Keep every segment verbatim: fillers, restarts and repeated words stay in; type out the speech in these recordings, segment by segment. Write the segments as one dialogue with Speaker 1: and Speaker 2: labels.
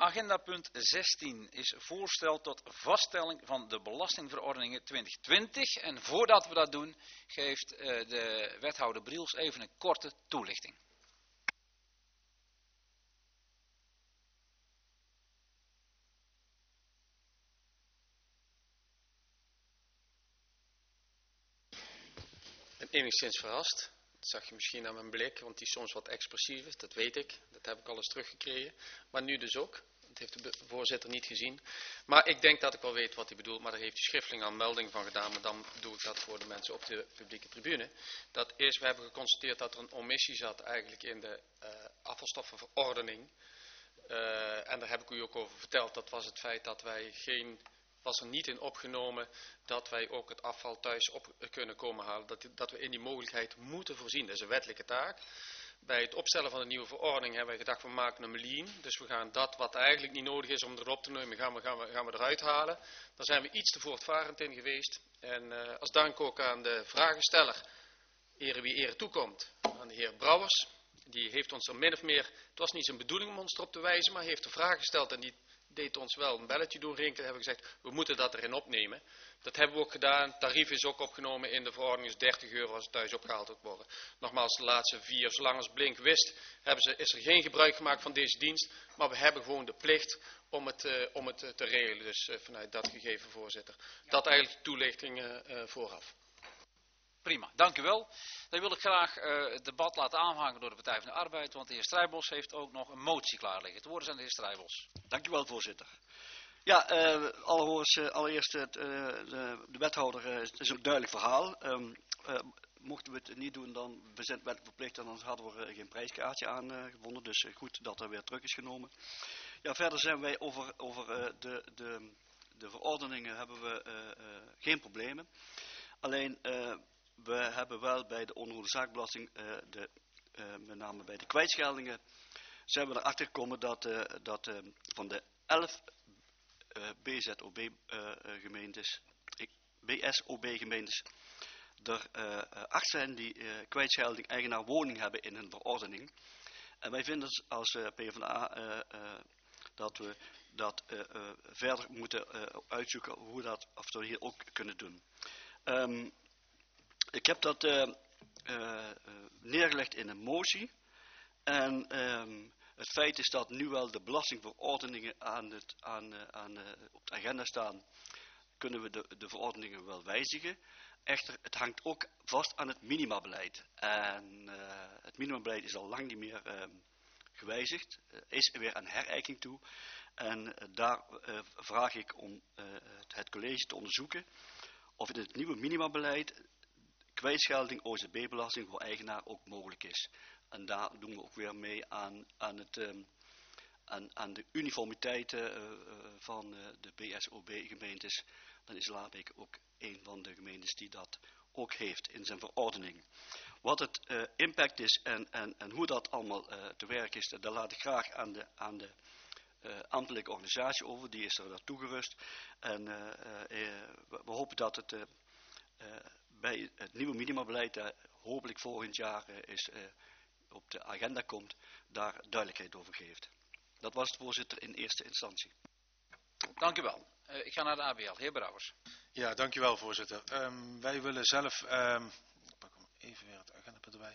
Speaker 1: Agenda punt zestien is voorstel tot vaststelling van de belastingverordeningen twintig twintig. En voordat we dat doen, geeft uh, de wethouder Briels even een korte toelichting.
Speaker 2: Ik ben enigszins verrast. Dat zag je misschien aan mijn blik, want die is soms wat expressief is, dat weet ik. Dat heb ik al eens teruggekregen. Maar nu dus ook. Dat heeft de voorzitter niet gezien. Maar ik denk dat ik wel weet wat hij bedoelt, maar daar heeft hij schriftelijk al melding van gedaan. Maar dan doe ik dat voor de mensen op de publieke tribune. Dat is, we hebben geconstateerd dat er een omissie zat eigenlijk in de uh, afvalstoffenverordening. Uh, en daar heb ik u ook over verteld. Dat was het feit dat wij geen... was er niet in opgenomen dat wij ook het afval thuis op kunnen komen halen. Dat, dat we in die mogelijkheid moeten voorzien. Dat is een wettelijke taak. Bij het opstellen van de nieuwe verordening hebben wij gedacht, we maken hem lean. Dus we gaan dat wat eigenlijk niet nodig is om erop te nemen, gaan we, gaan we, gaan we eruit halen. Daar zijn we iets te voortvarend in geweest. En uh, als dank ook aan de vragensteller, ere wie ere toekomt, aan de heer Brouwers. Die heeft ons er min of meer, het was niet zijn bedoeling om ons erop te wijzen, maar heeft de vraag gesteld en die deed ons wel een belletje doen rinkelen. Hebben we gezegd, we moeten dat erin opnemen. Dat hebben we ook gedaan. Het tarief is ook opgenomen in de verordening. Is dertig euro als het thuis opgehaald wordt worden. Nogmaals, de laatste vier, zolang als Blink wist, hebben ze, is er geen gebruik gemaakt van deze dienst. Maar we hebben gewoon de plicht om het, uh, om het uh, te regelen. Dus uh, vanuit dat gegeven, voorzitter. Dat eigenlijk de toelichting uh, uh, vooraf.
Speaker 1: Prima, dank u wel. Dan wil ik graag uh, het debat laten aanhangen door de Partij van de Arbeid, want de heer Strijbos heeft ook nog een motie klaar liggen. Het woord is aan de heer Strijbos.
Speaker 3: Dank u wel, voorzitter. Ja, uh, allereerst, uh, allereerst uh, de, de wethouder uh, het is ook duidelijk verhaal. Um, uh, mochten we het niet doen, dan we zijn wettelijk verplicht en dan hadden we uh, geen prijskaartje aangevonden. Uh, dus uh, goed dat er weer terug is genomen. Ja, verder zijn wij over, over uh, de, de, de verordeningen hebben we uh, uh, geen problemen. Alleen uh, we hebben wel bij de onroerende zaakbelasting, uh, de, uh, met name bij de kwijtscheldingen, zijn we erachter gekomen dat, uh, dat uh, van de elf uh, B Z O B uh, gemeentes, B S O B gemeentes, er uh, acht zijn die uh, kwijtschelding eigenaar woning hebben in hun verordening. En wij vinden als uh, PvdA uh, uh, dat we dat uh, uh, verder moeten uh, uitzoeken hoe dat, of we hier ook kunnen doen. Um, ik heb dat uh, uh, neergelegd in een motie. En um, het feit is dat nu wel de belastingverordeningen aan het, aan, uh, aan, uh, op de agenda staan, kunnen we de, de verordeningen wel wijzigen. Echter, het hangt ook vast aan het minimabeleid. En uh, het minimabeleid is al lang niet meer uh, gewijzigd, uh, is weer aan herijking toe. En uh, daar uh, vraag ik om uh, het college te onderzoeken of in het nieuwe minimabeleid kwijtschelding O Z B-belasting voor eigenaar ook mogelijk is. En daar doen we ook weer mee aan, aan, het, um, aan, aan de uniformiteiten uh, uh, van uh, de B S O B-gemeentes. Dan is Laarbeek ook een van de gemeentes die dat ook heeft in zijn verordening. Wat het uh, impact is en, en, en hoe dat allemaal uh, te werk is, daar laat ik graag aan de, aan de uh, ambtelijke organisatie over. Die is er naartoe gerust. En uh, uh, we, we hopen dat het uh, uh, bij het nieuwe minimabeleid, uh, hopelijk volgend jaar uh, is, uh, op de agenda komt, daar duidelijkheid over geeft. Dat was het, voorzitter, in eerste instantie.
Speaker 1: Dank u wel. Uh, ik ga naar de A B L. Heer Brouwers.
Speaker 4: Ja, dank u wel, voorzitter. Um, wij willen zelf, um, ik pak hem even weer het agendapunt erbij,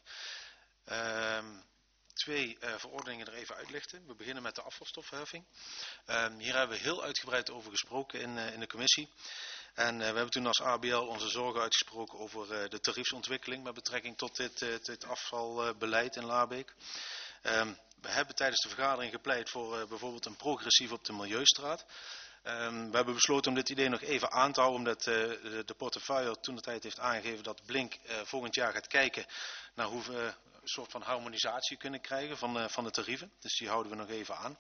Speaker 4: um, twee uh, verordeningen er even uitlichten. We beginnen met de afvalstofheffing. Um, hier hebben we heel uitgebreid over gesproken in, uh, in de commissie. En uh, we hebben toen als A B L onze zorgen uitgesproken over uh, de tariefsontwikkeling met betrekking tot dit, uh, dit afvalbeleid in Laarbeek. Um, we hebben tijdens de vergadering gepleit voor uh, bijvoorbeeld een progressief op de Milieustraat. Um, we hebben besloten om dit idee nog even aan te houden, omdat uh, de, de portefeuille toen de tijd heeft aangegeven dat Blink uh, volgend jaar gaat kijken naar hoe we uh, een soort van harmonisatie kunnen krijgen van, uh, van de tarieven. Dus die houden we nog even aan.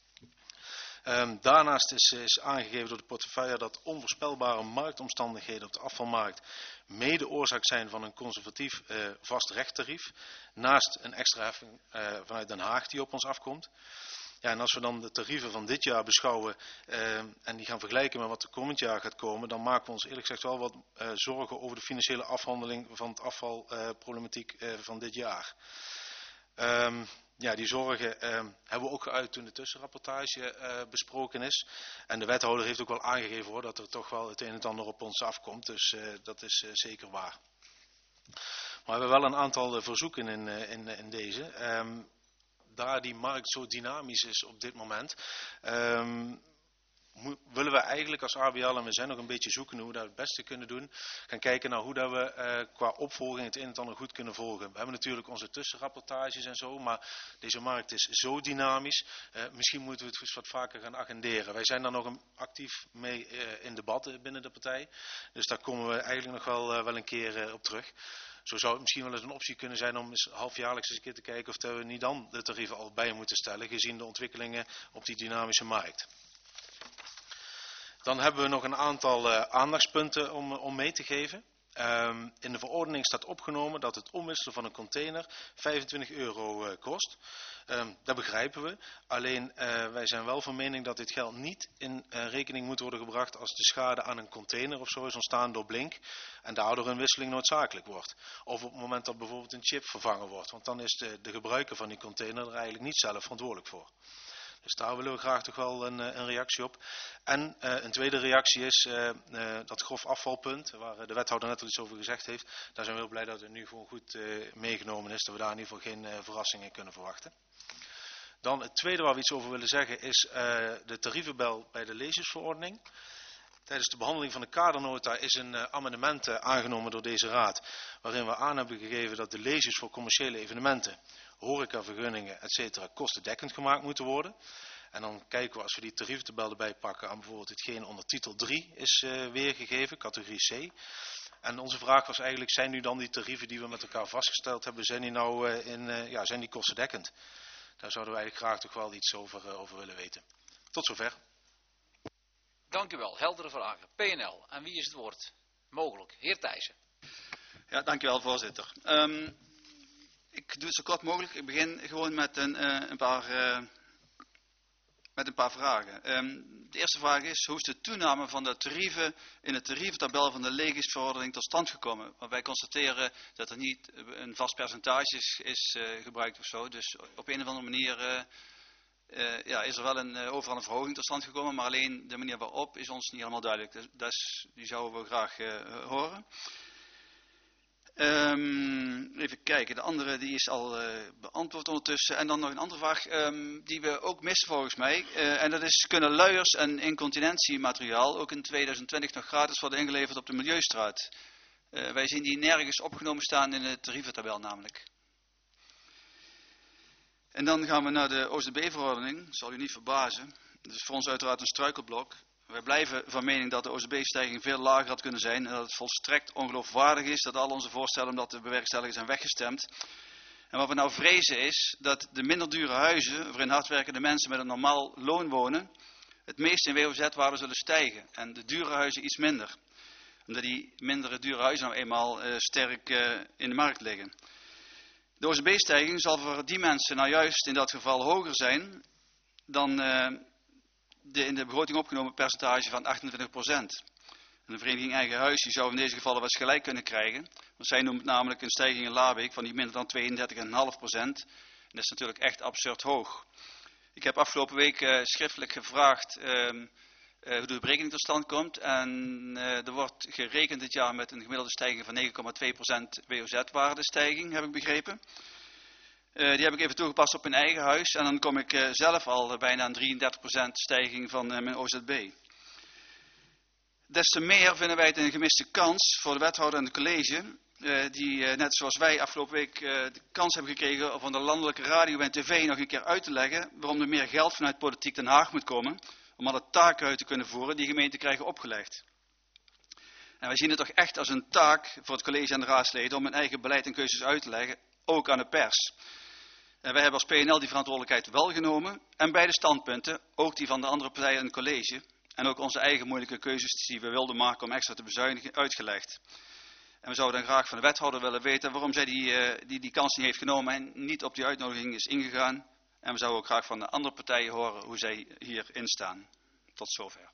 Speaker 4: Um, daarnaast is, is aangegeven door de portefeuille dat onvoorspelbare marktomstandigheden op de afvalmarkt mede oorzaak zijn van een conservatief uh, vast rechttarief, naast een extra heffing uh, vanuit Den Haag die op ons afkomt. Ja, en als we dan de tarieven van dit jaar beschouwen uh, en die gaan vergelijken met wat er komend jaar gaat komen, dan maken we ons eerlijk gezegd wel wat uh, zorgen over de financiële afhandeling van het afvalproblematiek uh, uh, van dit jaar. Um, Ja, die zorgen eh, hebben we ook geuit toen de tussenrapportage eh, besproken is. En de wethouder heeft ook wel aangegeven hoor, dat er toch wel het een en het ander op ons afkomt. Dus eh, dat is uh, zeker waar. Maar we hebben wel een aantal uh, verzoeken in, uh, in, in deze. Um, daar die markt zo dynamisch is op dit moment, um, willen we eigenlijk als A B L, en we zijn nog een beetje zoeken hoe we dat het beste kunnen doen, gaan kijken naar hoe dat we uh, qua opvolging het een en het ander goed kunnen volgen. We hebben natuurlijk onze tussenrapportages en zo, maar deze markt is zo dynamisch, uh, misschien moeten we het eens wat vaker gaan agenderen. Wij zijn daar nog een, actief mee uh, in debat binnen de partij, dus daar komen we eigenlijk nog wel, uh, wel een keer uh, op terug. Zo zou het misschien wel eens een optie kunnen zijn om eens halfjaarlijks eens een keer te kijken of we niet dan de tarieven al bij moeten stellen, gezien de ontwikkelingen op die dynamische markt. Dan hebben we nog een aantal uh, aandachtspunten om, om mee te geven. Um, in de verordening staat opgenomen dat het omwisselen van een container vijfentwintig euro uh, kost. Um, dat begrijpen we. Alleen uh, wij zijn wel van mening dat dit geld niet in uh, rekening moet worden gebracht als de schade aan een container of zo is ontstaan door blink en daardoor een wisseling noodzakelijk wordt. Of op het moment dat bijvoorbeeld een chip vervangen wordt. Want dan is de, de gebruiker van die container er eigenlijk niet zelf verantwoordelijk voor. Dus daar willen we graag toch wel een, een reactie op. En uh, een tweede reactie is uh, uh, dat grof afvalpunt, waar de wethouder net al iets over gezegd heeft. Daar zijn we heel blij dat het nu gewoon goed uh, meegenomen is, dat we daar in ieder geval geen uh, verrassingen kunnen verwachten. Dan het tweede waar we iets over willen zeggen is uh, de tarievenbel bij de lezersverordening. Tijdens de behandeling van de kadernota is een uh, amendement uh, aangenomen door deze raad, waarin we aan hebben gegeven dat de lezers voor commerciële evenementen, horecavergunningen, et cetera kostendekkend gemaakt moeten worden. En dan kijken we als we die tarieventabel erbij pakken aan bijvoorbeeld hetgeen onder titel drie is uh, weergegeven, categorie C. En onze vraag was eigenlijk, zijn nu dan die tarieven die we met elkaar vastgesteld hebben, zijn die nou uh, in, uh, ja, zijn die kostendekkend? Daar zouden we eigenlijk graag toch wel iets over, uh, over willen weten. Tot zover.
Speaker 1: Dank u wel. Heldere vragen. P N L. En wie is het woord? Mogelijk. Heer Thijssen.
Speaker 5: Ja, dank u wel, voorzitter. Um, ik doe het zo kort mogelijk. Ik begin gewoon met een, uh, een, paar, uh, met een paar vragen. Um, de eerste vraag is, hoe is de toename van de tarieven in de tarieventabel van de legisverordening tot stand gekomen? Want wij constateren dat er niet een vast percentage is, is uh, gebruikt of zo. Dus op een of andere manier uh, uh, ja, is er wel een, uh, overal een verhoging tot stand gekomen. Maar alleen de manier waarop is ons niet helemaal duidelijk. Dus, dus die zouden we graag uh, horen. Um, even kijken, de andere die is al uh, beantwoord ondertussen. En dan nog een andere vraag um, die we ook missen volgens mij. Uh, en dat is, kunnen luiers en incontinentiemateriaal ook in tweeduizend twintig nog gratis worden ingeleverd op de Milieustraat? Uh, wij zien die nergens opgenomen staan in de tarieventabel namelijk. En dan gaan we naar de O Z B-verordening, zal u niet verbazen. Dat is voor ons uiteraard een struikelblok. Wij blijven van mening dat de O Z B-stijging veel lager had kunnen zijn en dat het volstrekt ongeloofwaardig is dat al onze voorstellen om dat te bewerkstelligen zijn weggestemd. En wat we nou vrezen is dat de minder dure huizen, waarin hardwerkende mensen met een normaal loon wonen, het meest in W O Z-waarde zullen stijgen en de dure huizen iets minder. Omdat die mindere dure huizen nou eenmaal uh, sterk uh, in de markt liggen. De O Z B-stijging zal voor die mensen nou juist in dat geval hoger zijn dan uh, de in de begroting opgenomen percentage van achtentwintig procent. En de vereniging Eigen Huis die zou in deze gevallen wel eens gelijk kunnen krijgen. Want zij noemt namelijk een stijging in Labeek van niet minder dan tweeëndertig komma vijf procent. En dat is natuurlijk echt absurd hoog. Ik heb afgelopen week uh, schriftelijk gevraagd uh, uh, hoe de berekening tot stand komt. En uh, er wordt gerekend dit jaar met een gemiddelde stijging van negen komma twee procent W O Z-waardestijging, heb ik begrepen. Uh, die heb ik even toegepast op mijn eigen huis. En dan kom ik uh, zelf al uh, bijna een drieëndertig procent stijging van uh, mijn O Z B. Des te meer vinden wij het een gemiste kans voor de wethouder en het college. Uh, die uh, net zoals wij afgelopen week uh, de kans hebben gekregen om van de landelijke radio en tv nog een keer uit te leggen waarom er meer geld vanuit politiek Den Haag moet komen. Om alle taken uit te kunnen voeren die gemeenten krijgen opgelegd. En wij zien het toch echt als een taak voor het college en de raadsleden om hun eigen beleid en keuzes uit te leggen. Ook aan de pers. En wij hebben als P N L die verantwoordelijkheid wel genomen. En beide standpunten, ook die van de andere partijen in het college. En ook onze eigen moeilijke keuzes die we wilden maken om extra te bezuinigen, uitgelegd. En we zouden dan graag van de wethouder willen weten waarom zij die, uh, die, die kans niet heeft genomen en niet op die uitnodiging is ingegaan. En we zouden ook graag van de andere partijen horen hoe zij hierin staan. Tot zover.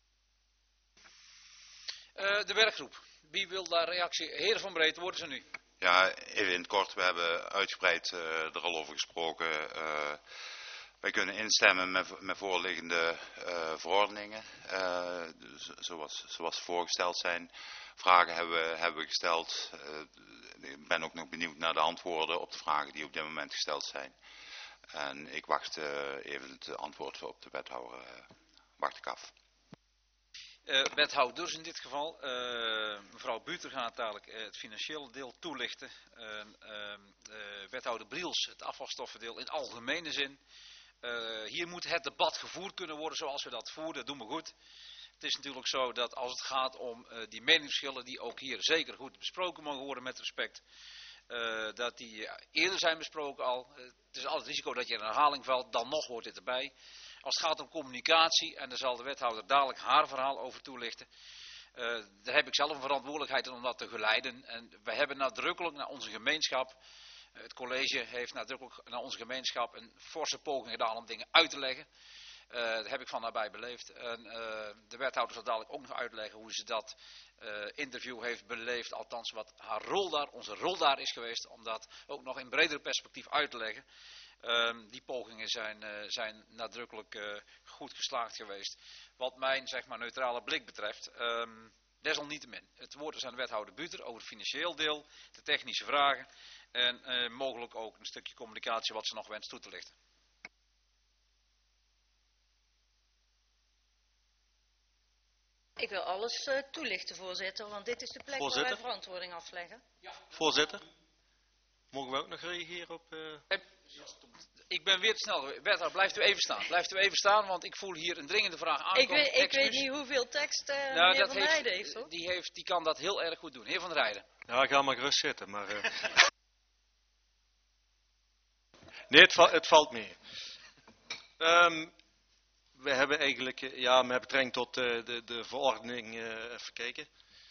Speaker 1: Uh, de werkgroep. Wie wil daar reactie? Heer Van Breed, worden ze nu.
Speaker 6: Ja, even in het kort, we hebben uitgebreid uh, er al over gesproken. Uh, wij kunnen instemmen met, met voorliggende uh, verordeningen, uh, dus, zoals, zoals voorgesteld zijn. Vragen hebben we, hebben we gesteld. Uh, ik ben ook nog benieuwd naar de antwoorden op de vragen die op dit moment gesteld zijn. En ik wacht uh, even het antwoord op de wethouder, uh, wacht ik af.
Speaker 1: Uh, wethouders in dit geval. Uh, mevrouw Buter gaat dadelijk uh, het financiële deel toelichten. Uh, uh, uh, wethouder Briels het afvalstoffendeel in algemene zin. Uh, hier moet het debat gevoerd kunnen worden zoals we dat voeren. Dat doen we goed. Het is natuurlijk zo dat als het gaat om uh, die meningsverschillen die ook hier zeker goed besproken mogen worden met respect. Uh, dat die uh, eerder zijn besproken al. Uh, het is altijd het risico dat je in een herhaling valt. Dan nog hoort dit erbij. Als het gaat om communicatie, en daar zal de wethouder dadelijk haar verhaal over toelichten. Uh, daar heb ik zelf een verantwoordelijkheid om dat te geleiden. En wij hebben nadrukkelijk naar onze gemeenschap, uh, het college heeft nadrukkelijk naar onze gemeenschap een forse poging gedaan om dingen uit te leggen. Uh, dat heb ik van nabij beleefd. En uh, de wethouder zal dadelijk ook nog uitleggen hoe ze dat uh, interview heeft beleefd. Althans wat haar rol daar, onze rol daar is geweest. Om dat ook nog in breder perspectief uit te leggen. Um, die pogingen zijn, uh, zijn nadrukkelijk uh, goed geslaagd geweest. Wat mijn zeg maar, neutrale blik betreft. Um, desalniettemin. Het woord is aan de wethouder Buter over het financieel deel. De technische vragen. En uh, mogelijk ook een stukje communicatie wat ze nog wenst toe te lichten.
Speaker 7: Ik wil alles uh, toelichten, voorzitter, want dit is de plek
Speaker 8: voorzitter?
Speaker 7: waar wij verantwoording afleggen.
Speaker 8: Ja. Voorzitter, mogen we ook nog reageren op... Uh...
Speaker 1: Ik ben weer te snel geweest. Wethouder, blijft u even staan. Blijft u even staan, want ik voel hier een dringende vraag aankomen.
Speaker 7: Ik weet, ik weet niet hoeveel tekst uh,
Speaker 1: nou,
Speaker 7: meneer
Speaker 1: dat
Speaker 7: Van
Speaker 1: heeft,
Speaker 7: Rijden heeft, hoor.
Speaker 1: Die, heeft, die kan dat heel erg goed doen. Heer Van Rijden.
Speaker 8: Ja, ga maar gerust zitten, maar... Uh... nee, het, va het valt mee. Um, we hebben eigenlijk, ja, met betrekking tot uh, de, de verordening, uh, even kijken.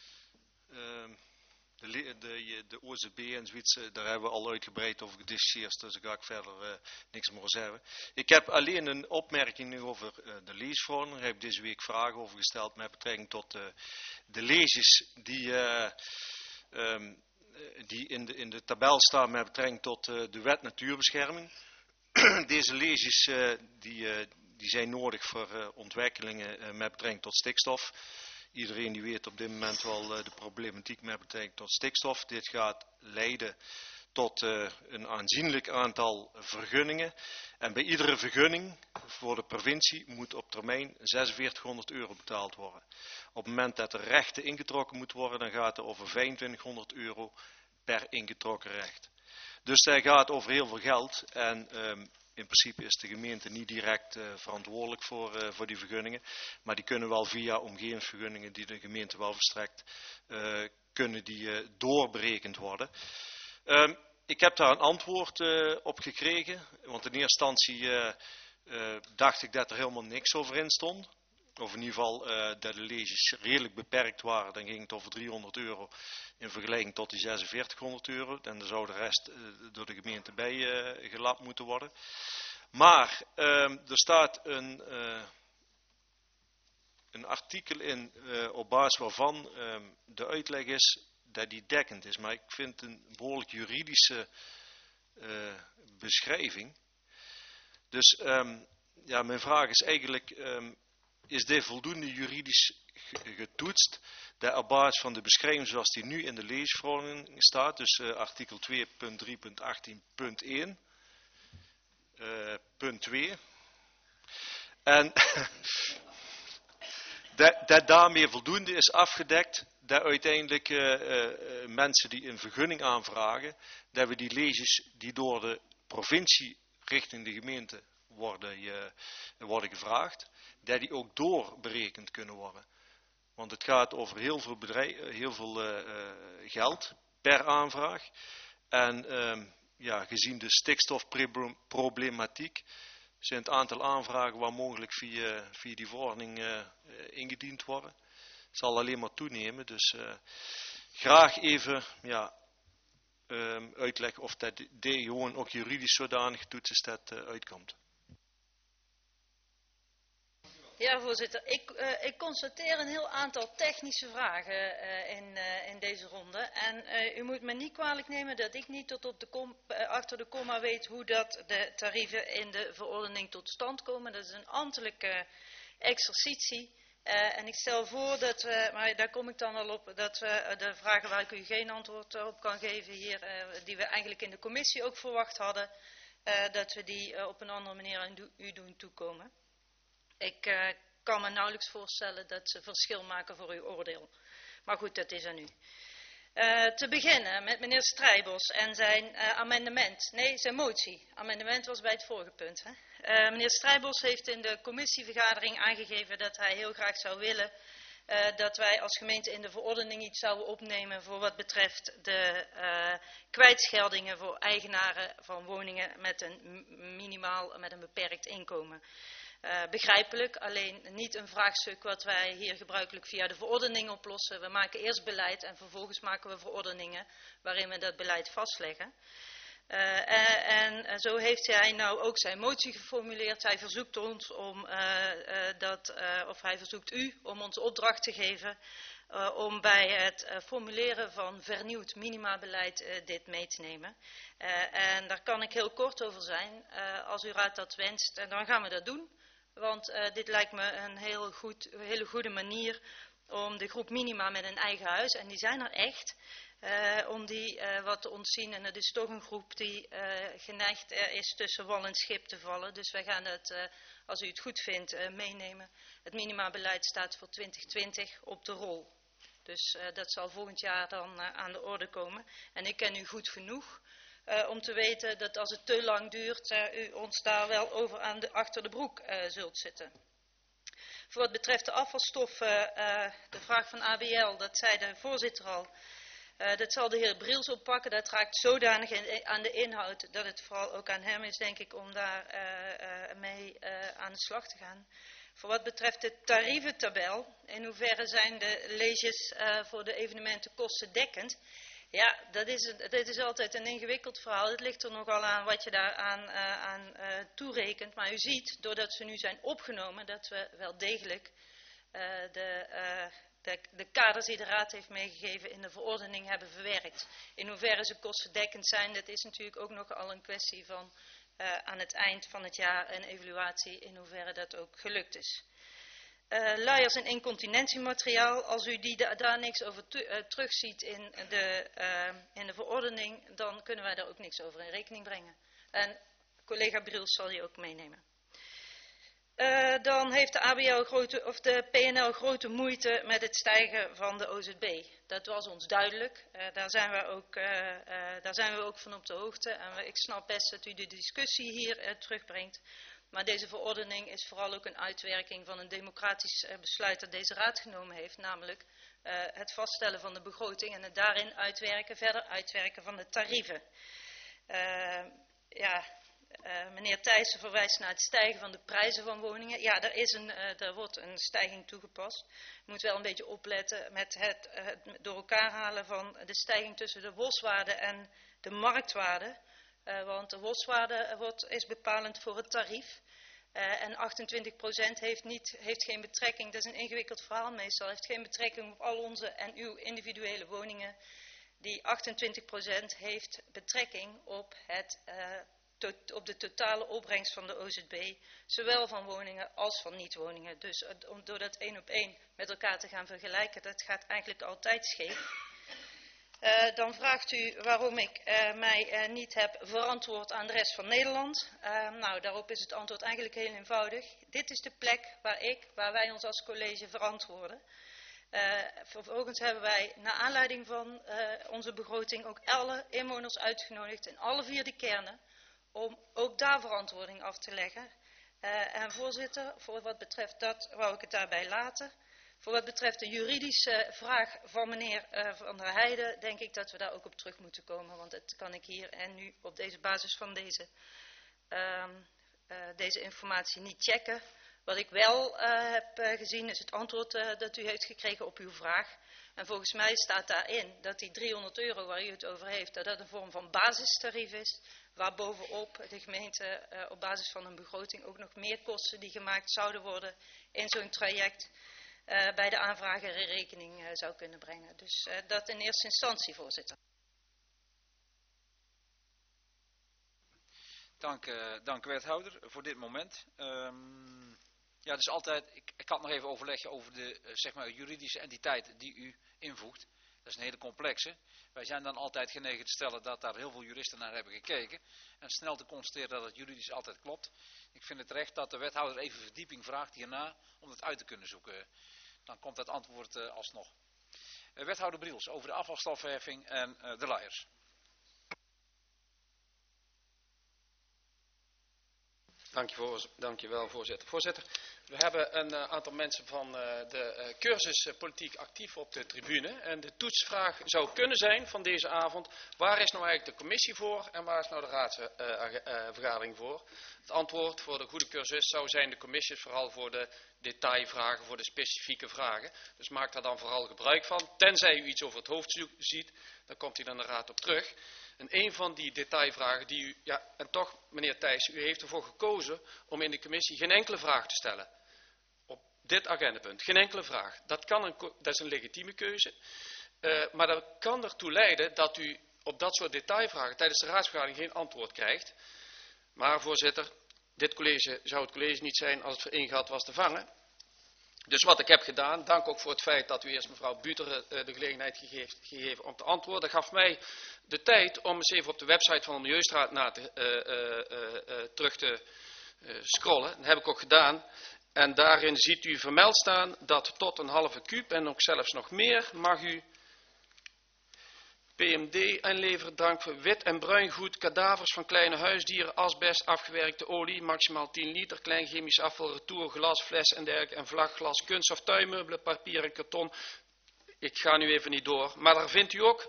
Speaker 8: Um, De, de, de O Z B en zoiets, daar hebben we al uitgebreid over gediscussieerd, dus daar ga ik verder uh, niks meer zeggen. Ik heb alleen een opmerking over uh, de leesverordening. Daar heb ik deze week vragen over gesteld met betrekking tot uh, de leesjes die, uh, um, die in, de, in de tabel staan met betrekking tot uh, de wet natuurbescherming. Deze leesjes uh, die, uh, die zijn nodig voor uh, ontwikkelingen uh, met betrekking tot stikstof. Iedereen die weet op dit moment wel uh, de problematiek met betrekking tot stikstof. Dit gaat leiden tot uh, een aanzienlijk aantal vergunningen. En bij iedere vergunning voor de provincie moet op termijn zesenveertighonderd euro betaald worden. Op het moment dat er rechten ingetrokken moet worden, dan gaat het over vijfentwintighonderd euro per ingetrokken recht. Dus dat gaat over heel veel geld en um, in principe is de gemeente niet direct uh, verantwoordelijk voor, uh, voor die vergunningen. Maar die kunnen wel via omgevingsvergunningen die de gemeente wel verstrekt, uh, kunnen die uh, doorberekend worden. Um, ik heb daar een antwoord uh, op gekregen. Want in eerste instantie uh, uh, dacht ik dat er helemaal niks over in stond. Of in ieder geval uh, dat de leges redelijk beperkt waren. Dan ging het over driehonderd euro in vergelijking tot die zesenveertighonderd euro. En dan zou de rest uh, door de gemeente bij uh, gelapt moeten worden. Maar uh, er staat een, uh, een artikel in uh, op basis waarvan uh, de uitleg is dat die dekkend is. Maar ik vind het een behoorlijk juridische uh, beschrijving. Dus um, ja, mijn vraag is eigenlijk... Um, Is dit voldoende juridisch getoetst, dat op basis van de beschrijving zoals die nu in de leesverordening staat, dus uh, artikel twee punt drie punt achttien punt één, uh, punt twee, en dat, dat daarmee voldoende is afgedekt, dat uiteindelijk uh, uh, mensen die een vergunning aanvragen, dat we die leges die door de provincie richting de gemeente worden, uh, worden gevraagd, dat die ook doorberekend kunnen worden. Want het gaat over heel veel, bedrijf, heel veel uh, uh, geld per aanvraag. En uh, ja, gezien de stikstofproblematiek zijn het aantal aanvragen waar mogelijk via, via die verordening uh, ingediend worden. Het zal alleen maar toenemen. Dus uh, graag even ja, uh, uitleggen of dat D gewoon ook juridisch zodanig getoetst is dat uh, uitkomt.
Speaker 7: Ja, voorzitter. Ik, uh, ik constateer een heel aantal technische vragen uh, in, uh, in deze ronde. En uh, u moet me niet kwalijk nemen dat ik niet tot op de kom, uh, achter de komma weet hoe dat de tarieven in de verordening tot stand komen. Dat is een ambtelijke exercitie. Uh, en ik stel voor dat we, maar daar kom ik dan al op, dat we uh, de vragen waar ik u geen antwoord op kan geven hier, uh, die we eigenlijk in de commissie ook verwacht hadden, uh, dat we die uh, op een andere manier aan u doen toekomen. Ik uh, kan me nauwelijks voorstellen dat ze verschil maken voor uw oordeel. Maar goed, dat is aan u. Uh, te beginnen met meneer Strijbos en zijn uh, amendement. Nee, zijn motie. Amendement was bij het vorige punt. Hè? Uh, meneer Strijbos heeft in de commissievergadering aangegeven dat hij heel graag zou willen uh, dat wij als gemeente in de verordening iets zouden opnemen voor wat betreft de uh, kwijtscheldingen voor eigenaren van woningen met een minimaal, met een beperkt inkomen. Uh, begrijpelijk, alleen niet een vraagstuk wat wij hier gebruikelijk via de verordening oplossen. We maken eerst beleid en vervolgens maken we verordeningen waarin we dat beleid vastleggen. Uh, en, en zo heeft hij nou ook zijn motie geformuleerd. Hij verzoekt ons om, uh, uh, dat, uh, of hij verzoekt u om ons opdracht te geven uh, om bij het uh, formuleren van vernieuwd minimabeleid uh, dit mee te nemen. Uh, en daar kan ik heel kort over zijn. Uh, als u raad dat wenst, en dan gaan we dat doen. Want uh, dit lijkt me een heel goed, hele goede manier om de groep minima met een eigen huis, en die zijn er echt, uh, om die uh, wat te ontzien. En het is toch een groep die uh, geneigd is tussen wal en schip te vallen. Dus wij gaan het, uh, als u het goed vindt, uh, meenemen. Het minimabeleid staat voor twintig twintig op de rol. Dus uh, dat zal volgend jaar dan uh, aan de orde komen. En ik ken u goed genoeg. Uh, om te weten dat als het te lang duurt, uh, u ons daar wel over aan de, achter de broek uh, zult zitten. Voor wat betreft de afvalstoffen, uh, de vraag van A B L, dat zei de voorzitter al. Uh, dat zal de heer Briels oppakken. Dat raakt zodanig in, aan de inhoud dat het vooral ook aan hem is, denk ik, om daar uh, uh, mee uh, aan de slag te gaan. Voor wat betreft de tarieventabel, in hoeverre zijn de leges uh, voor de evenementen kostendekkend? Ja, dat is, dat is altijd een ingewikkeld verhaal. Het ligt er nogal aan wat je daar aan, uh, aan uh, toerekent. Maar u ziet, doordat ze nu zijn opgenomen, dat we wel degelijk uh, de, uh, de, de kaders die de Raad heeft meegegeven in de verordening hebben verwerkt. In hoeverre ze kostendekkend zijn, dat is natuurlijk ook nogal een kwestie van uh, aan het eind van het jaar een evaluatie in hoeverre dat ook gelukt is. Uh, luiers en incontinentiemateriaal, als u die da daar niks over tu uh, terugziet in de, uh, in de verordening, dan kunnen wij daar ook niks over in rekening brengen. En collega Briels zal die ook meenemen. Uh, dan heeft de A B L grote, of de P N L grote moeite met het stijgen van de O Z B. Dat was ons duidelijk. Uh, daar, zijn we ook, uh, uh, daar zijn we ook van op de hoogte. En we, ik snap best dat u de discussie hier uh, terugbrengt. Maar deze verordening is vooral ook een uitwerking van een democratisch besluit dat deze Raad genomen heeft. Namelijk uh, het vaststellen van de begroting en het daarin uitwerken, verder uitwerken van de tarieven. Uh, ja, uh, meneer Thijssen verwijst naar het stijgen van de prijzen van woningen. Ja, er, is een, uh, er wordt een stijging toegepast. Je moet wel een beetje opletten met het, uh, het door elkaar halen van de stijging tussen de boswaarde en de marktwaarde. Uh, want de boswaarde wordt, is bepalend voor het tarief. Uh, en achtentwintig procent heeft, niet, heeft geen betrekking, dat is een ingewikkeld verhaal meestal, heeft geen betrekking op al onze en uw individuele woningen. Die achtentwintig procent heeft betrekking op, het, uh, tot, op de totale opbrengst van de O Z B, zowel van woningen als van niet-woningen. Dus uh, om, door dat één op één met elkaar te gaan vergelijken, dat gaat eigenlijk altijd scheef. Uh, dan vraagt u waarom ik uh, mij uh, niet heb verantwoord aan de rest van Nederland. Uh, nou, daarop is het antwoord eigenlijk heel eenvoudig. Dit is de plek waar ik, waar wij ons als college verantwoorden. Uh, vervolgens hebben wij, naar aanleiding van uh, onze begroting, ook alle inwoners uitgenodigd in alle vier de kernen, om ook daar verantwoording af te leggen. Uh, en voorzitter, voor wat betreft dat, wou ik het daarbij laten. Voor wat betreft de juridische vraag van meneer uh, Van der Heijden, denk ik dat we daar ook op terug moeten komen. Want dat kan ik hier en nu op deze basis van deze, uh, uh, deze informatie niet checken. Wat ik wel uh, heb uh, gezien is het antwoord uh, dat u heeft gekregen op uw vraag. En volgens mij staat daarin dat die driehonderd euro waar u het over heeft, dat dat een vorm van basistarief is, waar bovenop de gemeente uh, op basis van een begroting ook nog meer kosten die gemaakt zouden worden in zo'n traject uh, bij de aanvrager in rekening uh, zou kunnen brengen. Dus uh, dat in eerste instantie, voorzitter.
Speaker 1: Dank, uh, dank wethouder voor dit moment. Um, ja, dus altijd, ik, ik kan nog even overleggen over de uh, zeg maar juridische entiteit die u invoegt. Dat is een hele complexe. Wij zijn dan altijd genegen te stellen dat daar heel veel juristen naar hebben gekeken. En snel te constateren dat het juridisch altijd klopt. Ik vind het recht dat de wethouder even verdieping vraagt hierna om het uit te kunnen zoeken. Dan komt het antwoord uh, alsnog. Uh, wethouder Briels over de afvalstoffenheffing en uh, de luiers.
Speaker 2: Dank je, voor, dank je wel, voorzitter. Voorzitter, we hebben een uh, aantal mensen van uh, de uh, cursus uh, politiek actief op de tribune. En de toetsvraag zou kunnen zijn van deze avond, waar is nou eigenlijk de commissie voor en waar is nou de raadsvergadering uh, uh, voor? Het antwoord voor de goede cursus zou zijn, de commissie is vooral voor de detailvragen, voor de specifieke vragen. Dus maak daar dan vooral gebruik van. Tenzij u iets over het hoofd ziet, dan komt u dan de raad op terug. En een van die detailvragen die u, ja, en toch meneer Thijssen, u heeft ervoor gekozen om in de commissie geen enkele vraag te stellen. Op dit agendapunt, geen enkele vraag. Dat, kan een, dat is een legitieme keuze. Uh, maar dat kan ertoe leiden dat u op dat soort detailvragen tijdens de raadsvergadering geen antwoord krijgt. Maar voorzitter, dit college zou het college niet zijn als het voor één gat was te vangen. Dus wat ik heb gedaan, dank ook voor het feit dat u eerst mevrouw Buter uh, de gelegenheid gegeven, gegeven om te antwoorden, gaf mij de tijd om eens even op de website van de Milieustraat na te, uh, uh, uh, uh, terug te uh, scrollen. Dat heb ik ook gedaan. En daarin ziet u vermeld staan dat tot een halve kuub en ook zelfs nog meer mag u P M D inleveren, dank voor wit en bruin goed, kadavers van kleine huisdieren, asbest, afgewerkte olie, maximaal tien liter, klein chemisch afval, retour, glas, fles en dergelijke, en vlagglas, kunststof, tuinmeubelen, papier en karton. Ik ga nu even niet door. Maar daar vindt u ook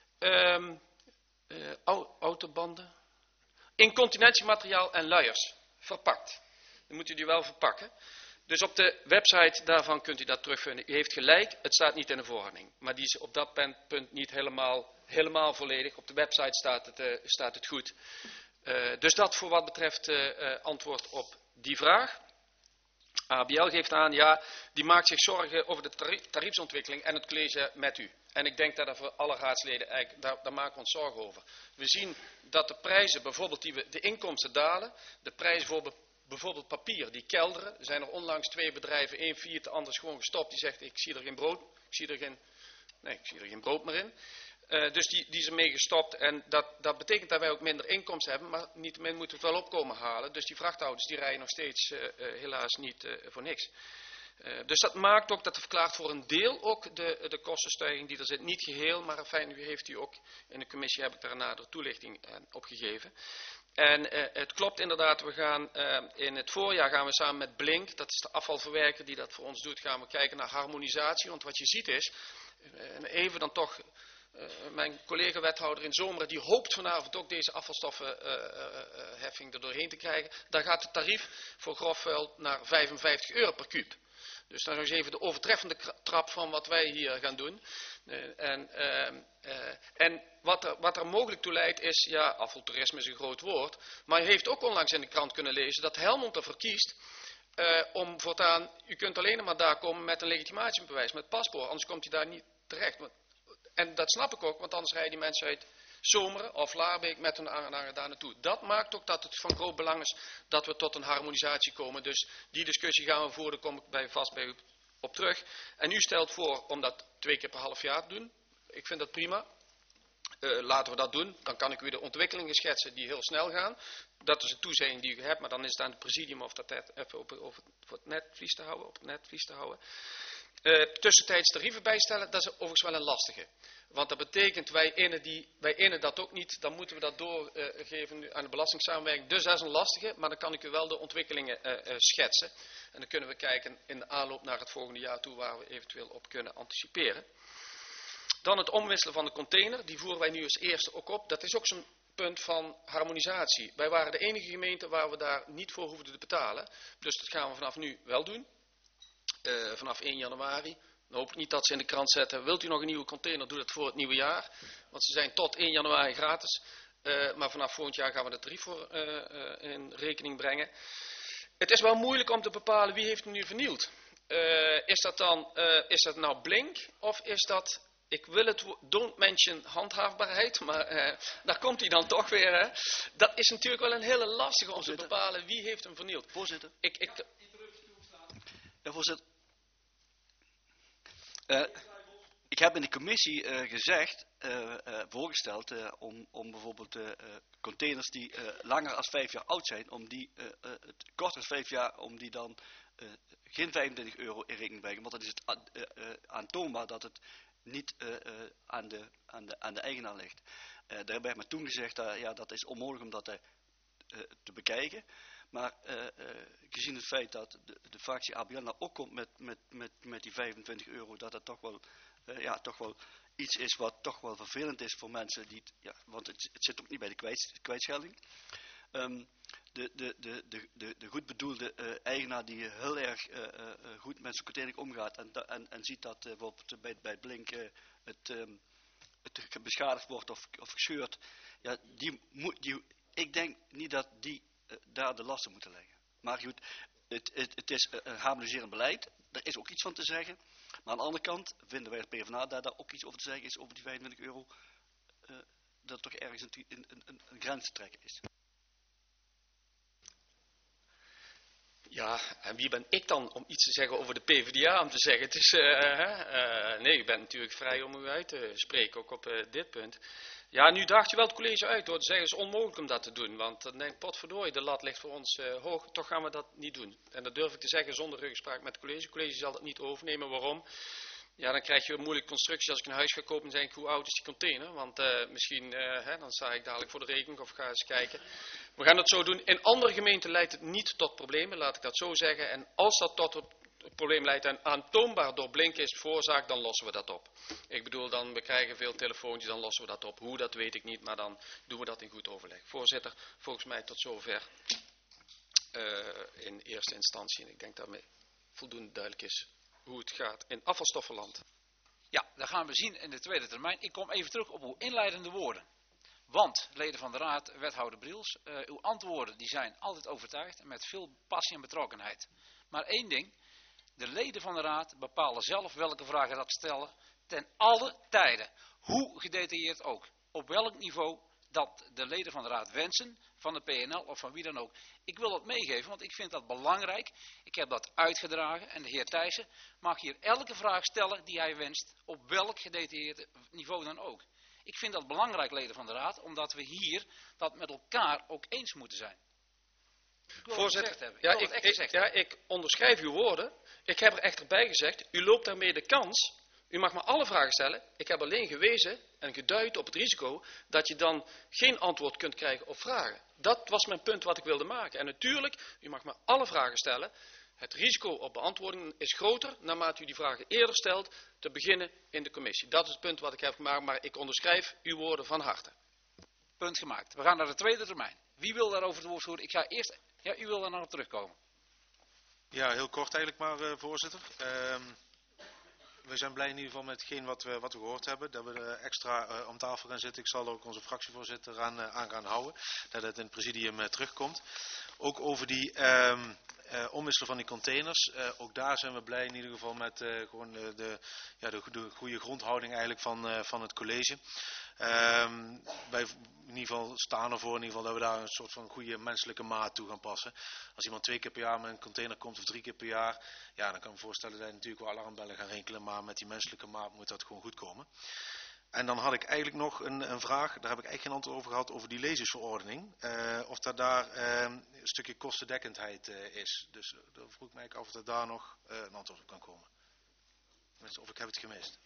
Speaker 2: um, uh, autobanden, incontinentiemateriaal en luiers, verpakt. Dan moet u die wel verpakken. Dus op de website daarvan kunt u dat terugvinden. U heeft gelijk, het staat niet in de verordening. Maar die is op dat punt niet helemaal, helemaal volledig. Op de website staat het, uh, staat het goed. Uh, dus dat voor wat betreft uh, uh, antwoord op die vraag. A B L geeft aan, ja, die maakt zich zorgen over de tarief, tariefsontwikkeling en het college met u. En ik denk dat er voor alle raadsleden, eigenlijk, daar, daar maken we ons zorgen over. We zien dat de prijzen, bijvoorbeeld die we, de inkomsten dalen, de prijzen voor bijvoorbeeld papier, die kelderen. Er zijn er onlangs twee bedrijven, één failliet, de ander is gewoon gestopt. Die zegt, ik zie er geen brood, ik zie er geen, nee, ik zie er geen brood meer in. Uh, dus die, die is ermee gestopt en dat, dat betekent dat wij ook minder inkomsten hebben, maar niettemin moeten we het wel opkomen halen. Dus die vrachtauto's die rijden nog steeds uh, uh, helaas niet uh, voor niks. Uh, dus dat maakt ook, dat verklaart voor een deel ook de, de kostenstijging die er zit. Niet geheel, maar fijn, u heeft u ook in de commissie, heb ik daar nader toelichting uh, op gegeven. En uh, het klopt inderdaad, we gaan uh, in het voorjaar gaan we samen met Blink, dat is de afvalverwerker die dat voor ons doet, gaan we kijken naar harmonisatie. Want wat je ziet is, uh, even dan toch, uh, mijn collega-wethouder in Zomeren, die hoopt vanavond ook deze afvalstoffenheffing uh, uh, er doorheen te krijgen. Daar gaat het tarief voor grofvuil naar vijfenvijftig euro per kuub. Dus dan is even de overtreffende trap van wat wij hier gaan doen. Uh, en uh, uh, en wat, er, wat er mogelijk toe leidt is, ja, afvaltoerisme is een groot woord. Maar u heeft ook onlangs in de krant kunnen lezen dat Helmond ervoor kiest uh, om voortaan, u kunt alleen maar daar komen met een legitimatiebewijs, met paspoort. Anders komt u daar niet terecht. En dat snap ik ook, want anders rijden die mensen uit Zomeren of Laarbeek met hun aanhanger daar naartoe. Dat maakt ook dat het van groot belang is dat we tot een harmonisatie komen. Dus die discussie gaan we voeren, daar kom ik bij, vast bij u op terug. En u stelt voor om dat twee keer per half jaar te doen. Ik vind dat prima. Uh, laten we dat doen. Dan kan ik u de ontwikkelingen schetsen die heel snel gaan. Dat is een toezegging die u hebt, maar dan is het aan het presidium of dat even op, op, op het netvlies te houden. Op het netvlies te houden. Uh, tussentijds tarieven bijstellen, dat is overigens wel een lastige. Want dat betekent, wij innen, die, wij innen dat ook niet, dan moeten we dat doorgeven uh, aan de belastingssamenwerking. Dus dat is een lastige, maar dan kan ik u wel de ontwikkelingen uh, uh, schetsen. En dan kunnen we kijken in de aanloop naar het volgende jaar toe waar we eventueel op kunnen anticiperen. Dan het omwisselen van de container, die voeren wij nu als eerste ook op. Dat is ook zo'n punt van harmonisatie. Wij waren de enige gemeente waar we daar niet voor hoefden te betalen. Dus dat gaan we vanaf nu wel doen. Uh, vanaf één januari. Dan hoop ik niet dat ze in de krant zetten, wilt u nog een nieuwe container, doe dat voor het nieuwe jaar. Want ze zijn tot één januari gratis. Uh, maar vanaf volgend jaar gaan we de tarief voor uh, uh, in rekening brengen. Het is wel moeilijk om te bepalen wie heeft hem nu vernield. Uh, is dat dan, uh, is dat nou Blink of is dat, ik wil het, don't mention handhaafbaarheid, maar uh, daar komt hij dan toch weer. Hè? Dat is natuurlijk wel een hele lastige om te bepalen wie heeft hem vernield.
Speaker 3: Voorzitter.
Speaker 2: Ik, ik,
Speaker 3: ja, voorzitter. Uh, ik heb in de commissie uh, gezegd, uh, uh, voorgesteld uh, om, om bijvoorbeeld uh, uh, containers die uh, langer dan vijf jaar oud zijn, om die uh, uh, het korter dan vijf jaar, om die dan uh, geen vijfentwintig euro in rekening te brengen. Want dan is het aan, uh, uh, aantoonbaar dat het niet uh, uh, aan, de, aan, de, aan de eigenaar ligt. Uh, daar werd me toen gezegd, uh, ja, dat is onmogelijk om dat uh, uh, te bekijken. Maar uh, uh, gezien het feit dat de, de fractie A B L nou ook komt met, met, met, met die vijfentwintig euro, dat het toch wel, uh, ja, toch wel iets is wat toch wel vervelend is voor mensen die, ja, want het, het zit ook niet bij de kwijt, kwijtschelding. Um, de, de, de, de, de, de goed bedoelde uh, eigenaar die heel erg uh, uh, goed met zijn container omgaat en, en, en ziet dat uh, bijvoorbeeld bij, bij het Blink uh, het, um, het beschadigd wordt of, of gescheurd, ja, die moet, die, ik denk niet dat die uh, daar de lasten moeten leggen. Maar goed, het, het, het is een harmoniserend beleid, er is ook iets van te zeggen. Maar aan de andere kant vinden wij als PvdA daar, daar ook iets over te zeggen is over die vijfentwintig euro, uh, dat er toch ergens een, een, een, een grens te trekken is.
Speaker 2: Ja, en wie ben ik dan om iets te zeggen over de PvdA, om te zeggen, het is, uh, uh, nee, u bent natuurlijk vrij om u uit te spreken, ook op uh, dit punt. Ja, nu daagt u wel het college uit door te zeggen, het is onmogelijk om dat te doen, want dan denk ik, potverdorie, de lat ligt voor ons uh, hoog, toch gaan we dat niet doen. En dat durf ik te zeggen zonder ruggespraak met het college. Het college zal dat niet overnemen, waarom? Ja, dan krijg je een moeilijke constructie. Als ik een huis ga kopen, dan denk ik, hoe oud is die container? Want uh, misschien, uh, hè, dan sta ik dadelijk voor de rekening of ga eens kijken. We gaan dat zo doen. In andere gemeenten leidt het niet tot problemen, laat ik dat zo zeggen. En als dat tot het probleem leidt en aantoonbaar door Blink is veroorzaakt, dan lossen we dat op. Ik bedoel, dan we krijgen veel telefoontjes, dan lossen we dat op. Hoe, dat weet ik niet, maar dan doen we dat in goed overleg. Voorzitter, volgens mij tot zover uh, in eerste instantie. En ik denk daarmee voldoende duidelijk is hoe het gaat in afvalstoffenland.
Speaker 1: Ja, dat gaan we zien in de tweede termijn. Ik kom even terug op uw inleidende woorden. Want, leden van de Raad, wethouder Briels, uh, uw antwoorden die zijn altijd overtuigd en met veel passie en betrokkenheid. Maar één ding, de leden van de Raad bepalen zelf welke vragen dat stellen, ten alle tijden. Hoe gedetailleerd ook. Op welk niveau dat de leden van de Raad wensen, van de P N L of van wie dan ook. Ik wil dat meegeven, want ik vind dat belangrijk. Ik heb dat uitgedragen en de heer Thijssen mag hier elke vraag stellen die hij wenst, op welk gedetailleerd niveau dan ook. Ik vind dat belangrijk, leden van de Raad, omdat we hier dat met elkaar ook eens moeten zijn. Ik
Speaker 2: Voorzitter, ja, ik, ik, ja, ik onderschrijf uw woorden. Ik heb er echter bij gezegd, u loopt daarmee de kans. U mag me alle vragen stellen. Ik heb alleen gewezen en geduid op het risico dat je dan geen antwoord kunt krijgen op vragen. Dat was mijn punt wat ik wilde maken. En natuurlijk, u mag me alle vragen stellen. Het risico op beantwoording is groter naarmate u die vragen eerder stelt, te beginnen in de commissie. Dat is het punt wat ik heb gemaakt, maar ik onderschrijf uw woorden van harte.
Speaker 1: Punt gemaakt. We gaan naar de tweede termijn. Wie wil daarover het woord voeren? Ik ga eerst... Ja, u wil daar nog op terugkomen.
Speaker 4: Ja, heel kort eigenlijk maar, uh, voorzitter. Uh, we zijn blij in ieder geval met hetgeen wat we, wat we gehoord hebben. Dat we er extra uh, om tafel gaan zitten. Ik zal ook onze fractievoorzitter aan, uh, aan gaan houden. Dat het in het presidium uh, terugkomt. Ook over die uh, uh, omwisselen van die containers. Uh, ook daar zijn we blij in ieder geval met uh, gewoon de, de, ja, de, de goede grondhouding eigenlijk van, uh, van het college. Um, wij in ieder geval staan ervoor in ieder geval dat we daar een soort van goede menselijke maat toe gaan passen. Als iemand twee keer per jaar met een container komt of drie keer per jaar, ja, dan kan ik me voorstellen dat je natuurlijk wel alarmbellen gaan rinkelen, maar met die menselijke maat moet dat gewoon goed komen. En dan had ik eigenlijk nog een, een vraag, daar heb ik eigenlijk geen antwoord over gehad, over die lezersverordening. Uh, of dat daar uh, een stukje kostendekkendheid uh, is. Dus uh, dan vroeg ik me eigenlijk af of er daar nog uh, een antwoord op kan komen. Of ik heb het gemist.